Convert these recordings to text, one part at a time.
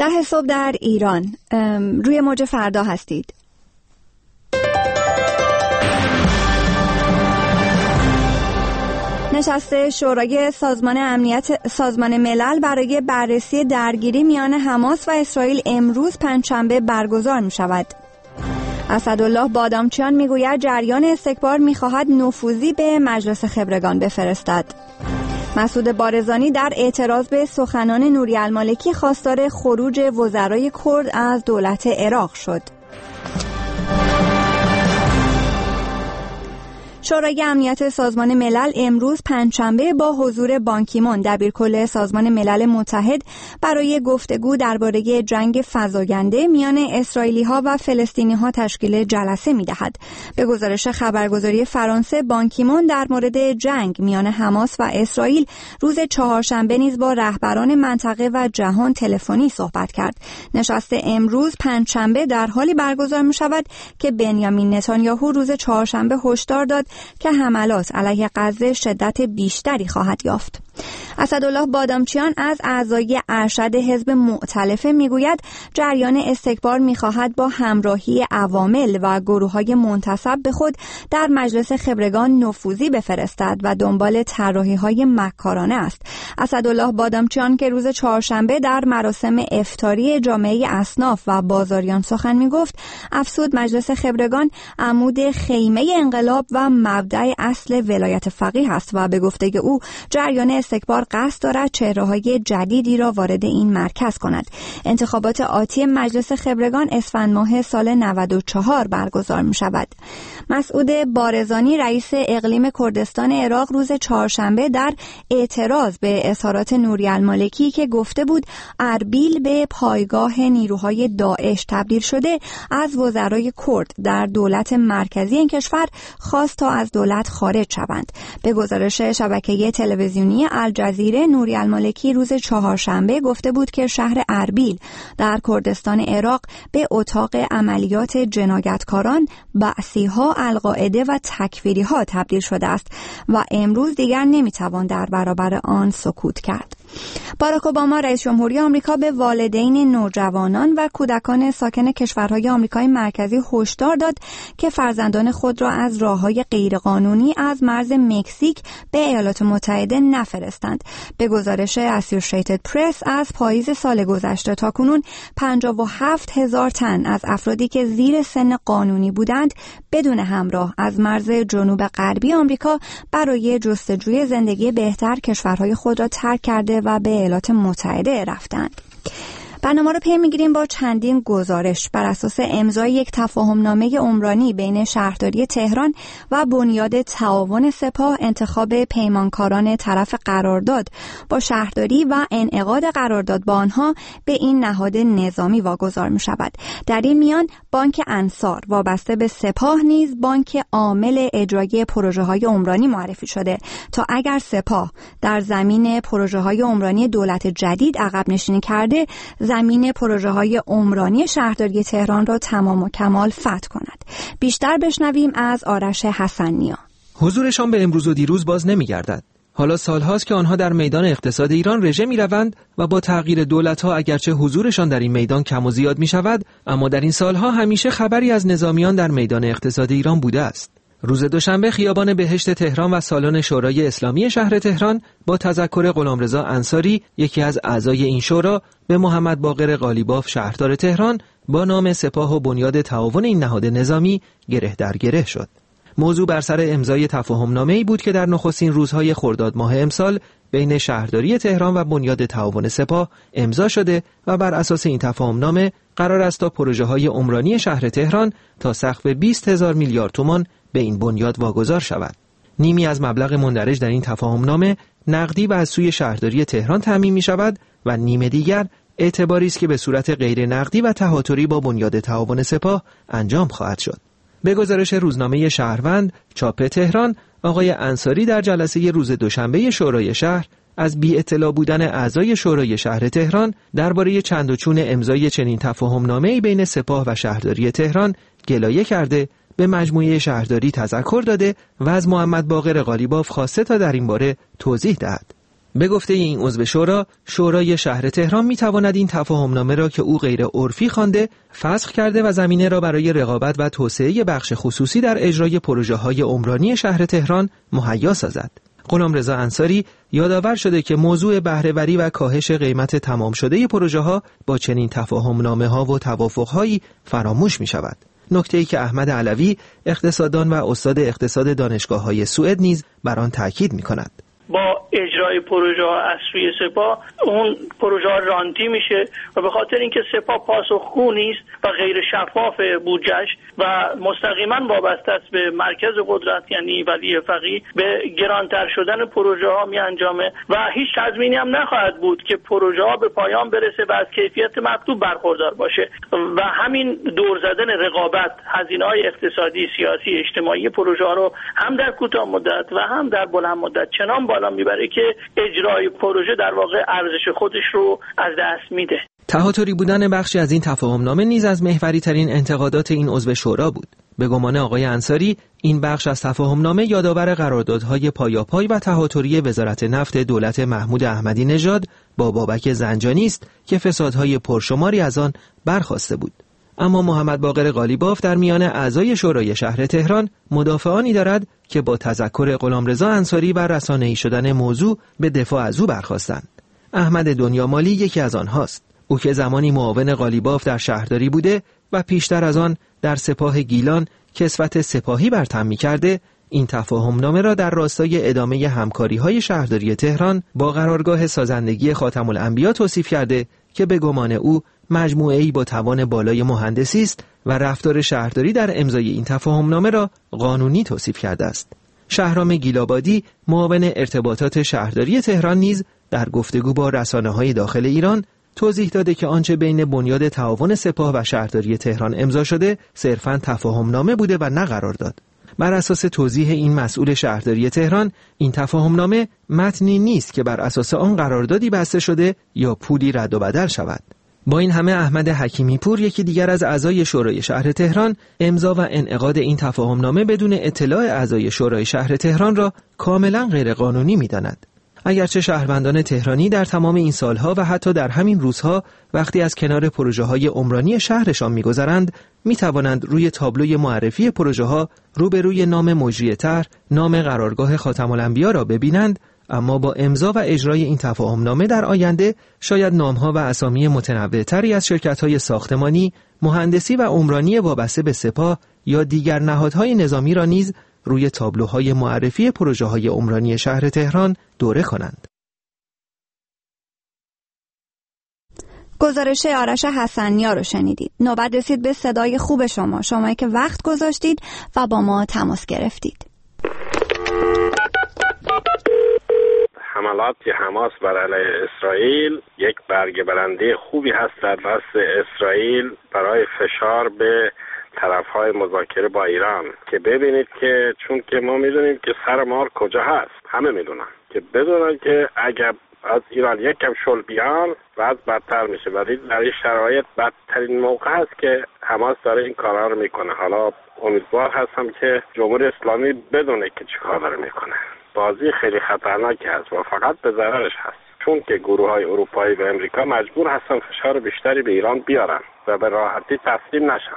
10 صبح در ایران. روی موج فردا هستید. نشست شورای سازمان ملل برای بررسی درگیری میان حماس و اسرائیل امروز پنجشنبه برگزار می شود. اسدالله بادامچیان میگوید جریان استکبار میخواهد نفوذی به مجلس خبرگان بفرستد. مسعود بارزانی در اعتراض به سخنان نوری المالکی خواستار خروج وزرای کرد از دولت عراق شد. شورای امنیت سازمان ملل امروز پنجشنبه با حضور بان کی مون دبیرکل سازمان ملل متحد برای گفتگو درباره جنگ فزاینده میان اسرائیلی‌ها و فلسطینی‌ها تشکیل جلسه می‌دهد. به گزارش خبرگزاری فرانسه، بان کی مون در مورد جنگ میان حماس و اسرائیل روز چهارشنبه نیز با رهبران منطقه و جهان تلفنی صحبت کرد. نشست امروز پنجشنبه در حالی برگزار می‌شود که بنیامین نتانیاهو روز چهارشنبه هشدار داد که حملات علیه غزه شدت بیشتری خواهد یافت. اسدالله بادامچیان از اعضای ارشد حزب مؤتلفه میگوید جریان استکبار میخواهد با همراهی عوامل و گروه‌های منتسب به خود در مجلس خبرگان نفوذی بفرستد و دنبال طراحی‌های مکارانه است. اسدالله بادامچیان که روز چهارشنبه در مراسم افطاری جامعه اصناف و بازاریان سخن میگفت، افزود مجلس خبرگان عمود خیمه انقلاب و مبدأ اصل ولایت فقیه است و به گفته او جریان استکبار قصد دارد چهره‌های جدیدی را وارد این مرکز کند. انتخابات آتی مجلس خبرگان اسفند ماه سال 94 برگزار می شود. مسعود بارزانی رئیس اقلیم کردستان عراق روز چهارشنبه در اعتراض به اظهارات نوری المالکی که گفته بود اربیل به پایگاه نیروهای داعش تبدیل شده، از وزرای کرد در دولت مرکزی این کشور خواست تا از دولت خارج شوند. به گزارش شبکه تلویزیونی الجزیره، نوری المالکی روز چهارشنبه گفته بود که شهر اربیل در کردستان عراق به اتاق عملیات جنایتکاران، بعثی‌ها، القاعده و تکفیری‌ها تبدیل شده است و امروز دیگر نمی‌توان در برابر آن سکوت کرد. باراک اوباما رئیس جمهوری آمریکا به والدین نوجوانان و کودکان ساکن کشورهای آمریکای مرکزی هشدار داد که فرزندان خود را از راه‌های غیرقانونی از مرز مکزیک به ایالات متحده نفرستند. به گزارش اسوسییتد پرس، از پاییز سال گذشته تاکنون 57,000 تن از افرادی که زیر سن قانونی بودند بدون همراه از مرز جنوب غربی آمریکا برای جستجوی زندگی بهتر کشورهای خود را ترک کرده و به ایالات متحده رفتند. برنامه رو پی میگیریم با چندین گزارش. بر اساس امضای یک تفاهمنامه عمرانی بین شهرداری تهران و بنیاد تعاون سپاه، انتخاب پیمانکاران طرف قرارداد با شهرداری و انعقاد قرارداد با آنها به این نهاد نظامی واگذار می شود. در این میان بانک انصار وابسته به سپاه نیز بانک عامل اجرایی پروژه های عمرانی معرفی شده تا اگر سپاه در زمین پروژه های عمرانی دولت جدید عقب نشینی کرده، زمین پروژه های عمرانی شهرداری تهران را تمام و کمال فتح کند. بیشتر بشنویم از آرش حسن‌نیا. حضورشان به امروز و دیروز باز نمی‌گردد. حالا سالهاست که آنها در میدان اقتصاد ایران رژه می‌روند و با تغییر دولت‌ها اگرچه حضورشان در این میدان کم و زیاد می‌شود، اما در این سالها همیشه خبری از نظامیان در میدان اقتصاد ایران بوده است. روز دوشنبه خیابان بهشت تهران و سالن شورای اسلامی شهر تهران با تذکر غلامرضا انصاری، یکی از اعضای این شورا، به محمد باقر قالیباف شهردار تهران با نام سپاه و بنیاد تعاون این نهاد نظامی گره در گره شد. موضوع بر سر امضای تفاهمنامه‌ای بود که در نخستین روزهای خرداد ماه امسال بین شهرداری تهران و بنیاد تعاون سپاه امضا شده و بر اساس این تفاهمنامه قرار است تا پروژه‌های عمرانی شهر تهران تا سقف 20,000 میلیارد تومان به این بنیاد واگذار شود. نیمی از مبلغ مندرج در این تفاهمنامه نقدی و از سوی شهرداری تهران تامین می شود و نیم دیگر اعتباری است که به صورت غیر نقدی و تهاتری با بنیاد تعاون سپاه انجام خواهد شد. به گزارش روزنامه شهروند چاپ تهران، آقای انصاری در جلسه روز دوشنبه شورای شهر از بی اطلاع بودن اعضای شورای شهر تهران درباره چند و چون امضای چنین تفاهمنامه‌ای بین سپاه و شهرداری تهران گلایه کرده، به مجموعه شهرداری تذکر داده و از محمد باقر قالیباف خواسته تا در این باره توضیح دهد. به گفته این عضو شورا، شورای شهر تهران می‌تواند این تفاهمنامه را که او غیر عرفی خوانده فسخ کرده و زمینه را برای رقابت و توسعه بخش خصوصی در اجرای پروژه‌های عمرانی شهر تهران مهیا سازد. غلامرضا انصاری یادآور شده که موضوع بهره‌وری و کاهش قیمت تمام شده پروژه‌ها با چنین تفاهمنامه‌ها و توافق‌هایی فراموش می‌شود. نکته‌ای که احمد علوی اقتصاددان و استاد اقتصاد دانشگاه‌های سوئد نیز بر آن تاکید می‌کند. با اجرای پروژه ها از سوی سپاه اون پروژه ها رانتی میشه و به خاطر اینکه سپاه پاسخگو نیست و غیر شفاف بودجه‌اش و مستقیما وابسته است به مرکز قدرت یعنی ولی فقیه، به گرانتر شدن پروژه ها می انجامه و هیچ تضمینی هم نخواهد بود که پروژه ها به پایان برسه و از کیفیت مطلوب برخوردار باشه و همین دور زدن رقابت، هزینه‌های اقتصادی، سیاسی، اجتماعی پروژه ها رو هم در کوتاه مدت و هم در بلند مدت چنان بالا میبره که اجرای پروژه در واقع ارزش خودش رو از دست میده. تهاتری بودن بخشی از این تفاهمنامه نیز از محوری ترین انتقادات این عضو شورا بود. به گمان آقای انصاری، این بخش از تفاهمنامه یادآور قراردادهای پایاپای و تهاتری وزارت نفت دولت محمود احمدی نژاد با بابک زنجانی است که فسادهای پرشماری از آن برخاسته بود. اما محمد باقر قالیباف در میان اعضای شورای شهر تهران مدافعانی دارد که با تذکر غلامرضا انصاری و رسانه‌ای شدن موضوع به دفاع از او برخاستند. احمد دنیامالی یکی از آنهاست. او که زمانی معاون قالیباف در شهرداری بوده و پیشتر از آن در سپاه گیلان کسوت سپاهی بر تن می‌کرده، این تفاهمنامه را در راستای ادامه همکاری‌های شهرداری تهران با قرارگاه سازندگی خاتم الانبیا توصیف کرده که به گمان او مجموعه‌ای با توان بالای مهندسی است و رفتار شهرداری در امضای این تفاهمنامه را قانونی توصیف کرده است. شهرام گیلابادی، معاون ارتباطات شهرداری تهران نیز در گفتگو با رسانه‌های داخل ایران توضیح داده که آنچه بین بنیاد تعاون سپاه و شهرداری تهران امضا شده صرفاً تفاهمنامه بوده و نه قرارداد. بر اساس توضیح این مسئول شهرداری تهران، این تفاهمنامه متنی نیست که بر اساس آن قراردادی بسته شده یا پولی رد و بدل شود. با این همه احمد حکیمی پور، یکی دیگر از اعضای شورای شهر تهران، امضا و انعقاد این تفاهمنامه بدون اطلاع اعضای شورای شهر تهران را کاملا غیرقانونی می‌داند. اگرچه شهروندان تهرانی در تمام این سالها و حتی در همین روزها وقتی از کنار پروژه‌های عمرانی شهرشان می‌گذرند، می‌توانند روی تابلوی معرفی پروژه‌ها روبروی نام مجری طرح، نام قرارگاه خاتم الانبیا را ببینند، اما با امضا و اجرای این تفاهمنامه در آینده شاید نام‌ها و اسامی متنوع‌تری از شرکت‌های ساختمانی، مهندسی و عمرانی وابسته به سپاه یا دیگر نهادهای نظامی را نیز روی تابلوهای معرفی پروژه‌های عمرانی شهر تهران دوره کنند. گزارش آرش حسنیا رو شنیدید. نوبت رسید به صدای خوب شمایی که وقت گذاشتید و با ما تماس گرفتید. حملات حماس بر علیه اسرائیل یک برگ برنده خوبی هست در دست اسرائیل برای فشار به طرف‌های مذاکره با ایران، که ببینید که چون که ما میدونیم که سر مار کجا هست، همه میدونن که بدونن که اگر از ایران یک کم شل بیان بعد بدتر میشه. ولی در این شرایط بدترین موقع هست که حماس داره این کارا رو میکنه. حالا امیدوار هستم که جمهوری اسلامی بدونه که چی کار داره میکنه. بازی خیلی خطرناکی هست و فقط به ضررش هست، چون که گروه‌های اروپایی و امریکا مجبور هستن فشار بیشتری به ایران بیارن و به راحتی تسلیم نشن.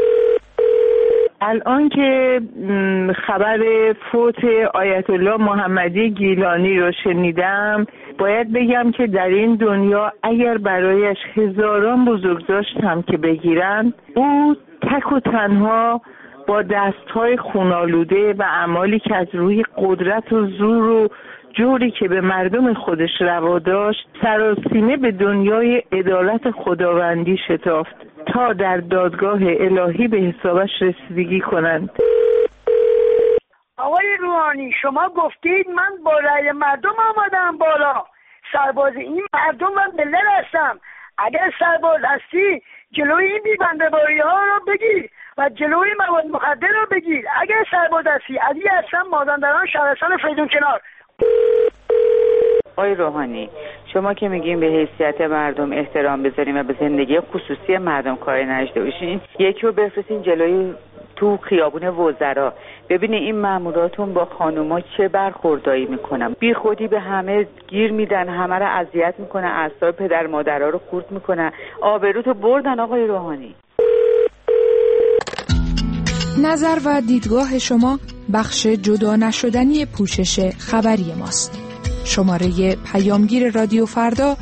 الان که خبر فوت آیت الله محمدی گیلانی رو شنیدم، باید بگم که در این دنیا اگر برایش هزاران بزرگداشت هم که بگیرن، او تک و تنها با دستهای خونالوده و اعمالی که از روی قدرت و زور و جوری که به مردم خودش روا داشت، سراسیمه به دنیای عدالت خداوندی شتافت تا در دادگاه الهی به حسابش رسیدگی کنند. آقای روحانی، شما گفتید من با رأی مردم آمدم بالا، سرباز این مردم و ملت هستم. اگر سرباز هستی جلوی این بی‌بنده‌باری ها رو بگیر و جلوی مواد مخدر رو بگیر. اگر سرباز هستی، علی هستم، مازندران، شهرستان فیضون کنار. آقای روحانی، شما که میگیم به حیثیت مردم احترام بذاریم و به زندگی خصوصی مردم کاری نداشته باشین، یکی رو بفرستین جلوی تو خیابون وزرا. ببینید این ماموراتون با خانوما چه برخوردایی میکنن، بی خودی به همه گیر میدن، همه رو اذیت میکنن، اعصاب پدر مادرها رو خورد میکنن. آبروتو بردن آقای روحانی. نظر و دیدگاه شما بخش جدا نشدنی پوشش خبری ماست. شماره پیامگیر رادیو فردا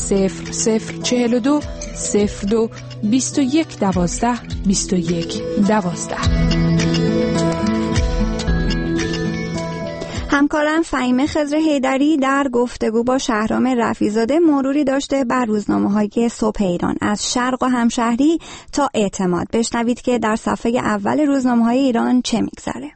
0042 02 21 12 21 12. همکارم فهیمه خضر حیدری در گفتگو با شهرام رفیع‌زاده مروری داشته بر روزنامه‌های صبح ایران از شرق و همشهری تا اعتماد. بشنوید که در صفحه اول روزنامه‌های ایران چه می‌گذره.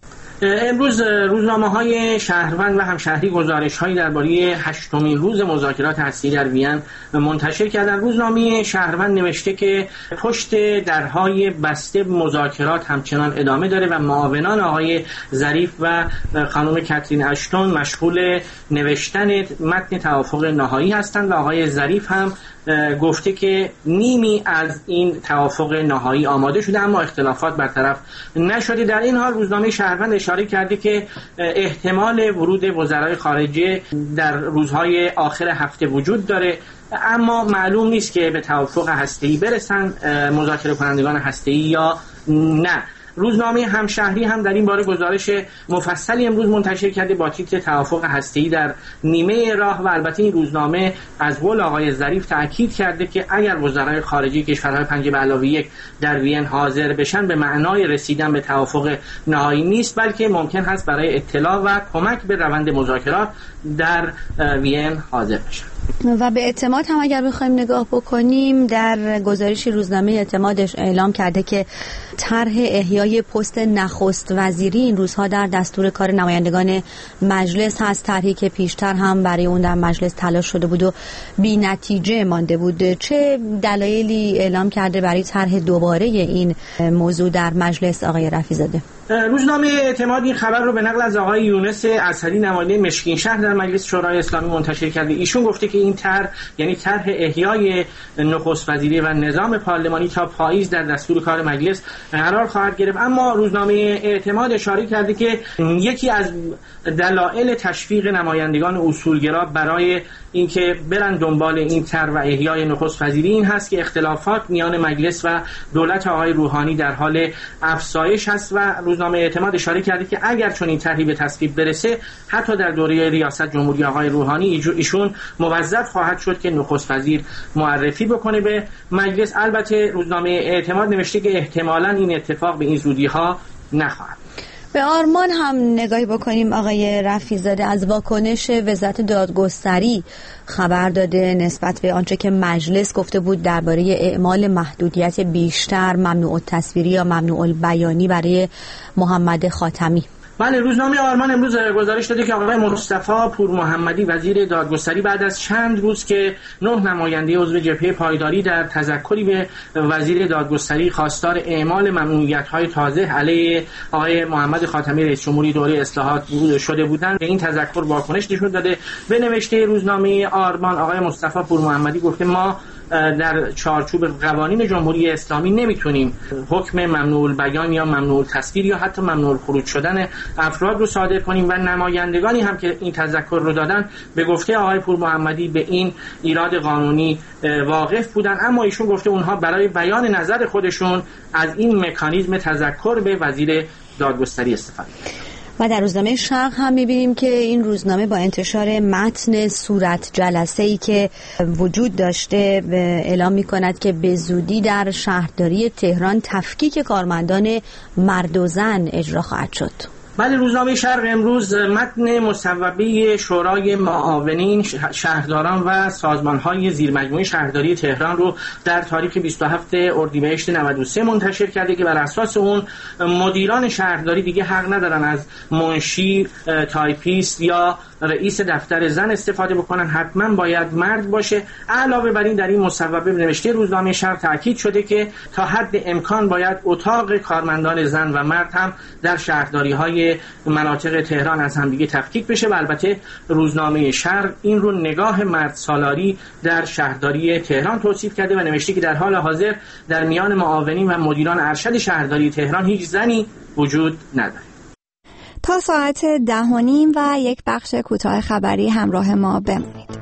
امروز روزنامه‌های شهروند و همشهری گزارش‌هایی درباره 8مین روز مذاکرات هسته‌ای در وین منتشر کردند. روزنامه شهروند نوشته که پشت درهای بسته مذاکرات همچنان ادامه داره و معاونان آقای ظریف و خانم کاترین اشتون مشغول نوشتن متن توافق نهایی هستند و آقای ظریف هم گفته که نیمی از این توافق نهایی آماده شده اما اختلافات برطرف نشده. در این حال روزنامه شهروند اشاره کرده که احتمال ورود وزرای خارجه در روزهای آخر هفته وجود داره، اما معلوم نیست که به توافق هسته‌ای برسند مذاکره کنندگان هسته‌ای یا نه. روزنامه همشهری هم در این باره گزارش مفصلی امروز منتشر کرده با تیتر توافق هسته‌ای در نیمه راه و البته این روزنامه از قول آقای ظریف تأکید کرده که اگر وزرای خارجه کشورهای 5+1 در وین حاضر بشن به معنای رسیدن به توافق نهایی نیست، بلکه ممکن هست برای اطلاع و کمک به روند مذاکرات در وین حاضر بشن. و به اعتماد هم اگر بخوایم نگاه بکنیم، در گزارش روزنامه اعتمادش اعلام کرده که طرح احیای پست نخست وزیری این روزها در دستور کار نمایندگان مجلس هست، طرحی که پیشتر هم برای اون در مجلس تلاش شده بود و بی نتیجه مانده بود. چه دلایلی اعلام کرده برای طرح دوباره این موضوع در مجلس آقای رفیع‌زاده؟ روزنامه اعتماد این خبر رو به نقل از آقای یونس اسدی نماینده مشکین شهر در مجلس شورای اسلامی منتشر کرده. ایشون گفته که این طرح یعنی طرح احیای نخست وزیری و نظام پارلمانی تا پاییز در دستور کار مجلس قرار خواهد گرفت، اما روزنامه اعتماد اشاره کرده که یکی از دلایل تشویق نمایندگان اصولگرا برای اینکه برن دنبال این طرح و احیای نخست وزیری این هست که اختلافات میان مجلس و دولت آقای روحانی در حال افزایش هست و روزنامه اعتماد اشاره کرده که اگر چون این طرحی به تصویب برسه حتی در دوره ریاست جمهوری آقای روحانی ایشون موظف خواهد شد که نخست وزیر معرفی بکنه به مجلس. البته روزنامه اعتماد نوشته که احتمالاً این اتفاق به این زودی‌ها نخواهد. به آرمان هم نگاهی بکنیم. آقای رفیع‌زاده از واکنش وزارت دادگستری خبر داده نسبت به آنچه که مجلس گفته بود درباره اعمال محدودیت بیشتر، ممنوع التصویری یا ممنوع البیانی برای محمد خاتمی. بله، روزنامه آرمان امروز گزارش داده که آقای مصطفی پور محمدی وزیر دادگستری بعد از چند روز که 9 نماینده عضو جبهه پایداری در تذکری به وزیر دادگستری خواستار اعمال ممنوعیت‌های تازه علیه آقای محمد خاتمی رئیس جمهوری دوره اصلاحات شده بودند به این تذکر واکنش نشون داده. به نوشته روزنامه آرمان آقای مصطفی پور محمدی گفته ما در چارچوب قوانین جمهوری اسلامی نمیتونیم حکم ممنوع البیان یا ممنوع التصویر یا حتی ممنوع الخروج شدن افراد رو صادر کنیم و نمایندگانی هم که این تذکر رو دادن به گفته آقای پور محمدی به این ایراد قانونی واقف بودن، اما ایشون گفته اونها برای بیان نظر خودشون از این مکانیزم تذکر به وزیر دادگستری استفاده. و در روزنامه شرق هم می‌بینیم که این روزنامه با انتشار متن صورت جلسه‌ای که وجود داشته اعلام می‌کند که به زودی در شهرداری تهران تفکیک کارمندان مرد و زن اجرا خواهد شد. بله، روزنامه شرق امروز متن مصوبه شورای معاونین شهرداران و سازمان‌های زیرمجموعه شهرداری تهران رو در تاریخ 27 اردیبهشت 93 منتشر کرده که بر اساس اون مدیران شهرداری دیگه حق ندارن از منشی، تایپیست یا رئیس دفتر زن استفاده بکنن حتما باید مرد باشه. علاوه بر این در این مصوبه نوشته روزنامه شرق تاکید شده که تا حد امکان باید اتاق کارمندان زن و مرد هم در شهرداری‌های مناطق تهران از همدیگه تفکیک بشه و البته روزنامه شرق این رو نگاه مرد سالاری در شهرداری تهران توصیف کرده و نوشته که در حال حاضر در میان معاونین و مدیران ارشد شهرداری تهران هیچ زنی وجود نداره. تا ساعت 10:30 و یک بخش کوتاه خبری همراه ما بمونید.